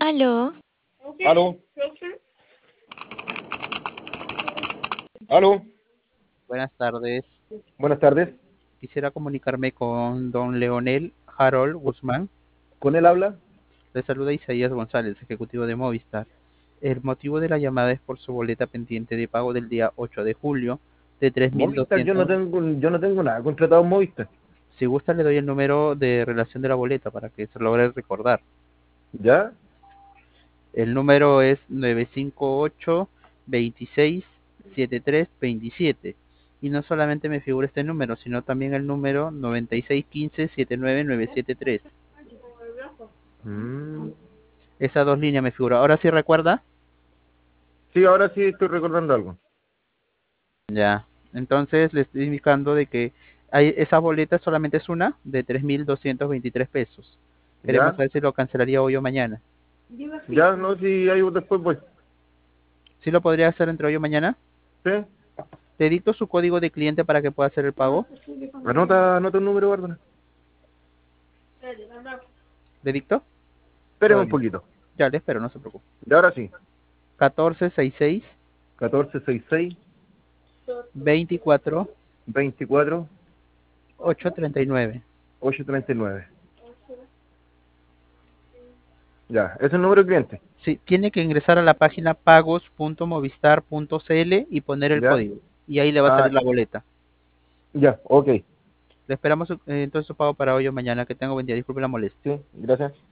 Aló, Aló, aló, Buenas tardes. buenas tardes. Quisiera comunicarme con don Leonel Harold Guzmán. ¿Con él habla? Le saluda Isaías González, ejecutivo de Movistar. El motivo de la llamada es por su boleta pendiente de pago del día 8 de julio de Movistar, 3.200. yo no tengo nada contratado en Movistar. Si gusta, le doy el número de relación de la boleta para que se logre recordar. ¿Ya? El número es 958-26-73-27. Y no solamente me figura este número, sino también el número 9615-79973. Mm. Esas dos líneas me figuran. ¿Ahora sí recuerda? Sí, ahora sí estoy recordando algo. Ya. Entonces le estoy indicando de que esa boleta solamente es una de 3.223 pesos. Queremos ¿Ya? saber si lo cancelaría hoy o mañana. ¿Ya? No, si hay después, pues. ¿Sí lo podría hacer entre hoy o mañana? ¿Sí? Le dicto su código de cliente para que pueda hacer el pago. Anota un número, Bárbara. ¿Le dicto? Espéreme un Todavía. poquito. Ya le espero, no se preocupe. Y ahora sí. 1466 1466 24 24 839. 839. Ya, ese es el número de cliente. Sí, tiene que ingresar a la página pagos.movistar.cl y poner el ¿Ya? código. Y ahí le va a Ah, salir la boleta. ya, ok. Le esperamos entonces su pago para hoy o mañana. Que tenga buen día. Disculpe la molestia. Sí, gracias.